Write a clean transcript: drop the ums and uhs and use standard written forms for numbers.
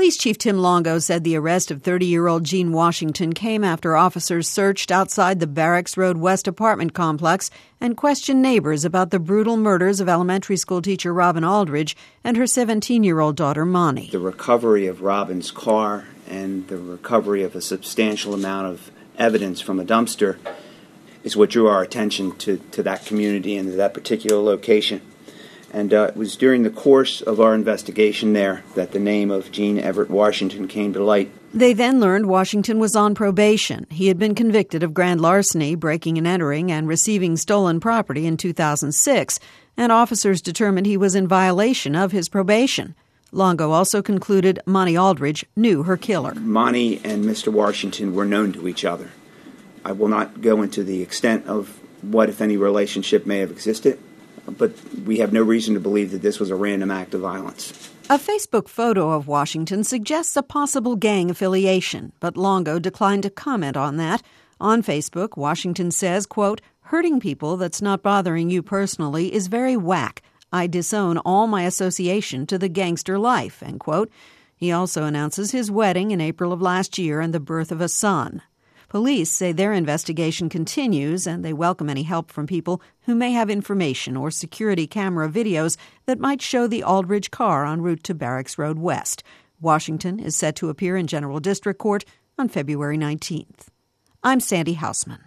Police Chief Tim Longo said the arrest of 30-year-old Gene Washington came after officers searched outside the Barracks Road West apartment complex and questioned neighbors about the brutal murders of elementary school teacher Robin Aldridge and her 17-year-old daughter, Monty. The recovery of Robin's car and the recovery of a substantial amount of evidence from a dumpster is what drew our attention to that community and to that particular location. And it was during the course of our investigation there that the name of Gene Everett Washington came to light. They then learned Washington was on probation. He had been convicted of grand larceny, breaking and entering, and receiving stolen property in 2006, and officers determined he was in violation of his probation. Longo also concluded Monty Aldridge knew her killer. Monty and Mr. Washington were known to each other. I will not go into the extent of what, if any, relationship may have existed, but we have no reason to believe that this was a random act of violence. A Facebook photo of Washington suggests a possible gang affiliation, but Longo declined to comment on that. On Facebook, Washington says, quote, "Hurting people that's not bothering you personally is very whack. I disown all my association to the gangster life," end quote. He also announces his wedding in April of last year and the birth of a son. Police say their investigation continues and they welcome any help from people who may have information or security camera videos that might show the Aldridge car en route to Barracks Road West. Washington is set to appear in General District Court on February 19th. I'm Sandy Hausman.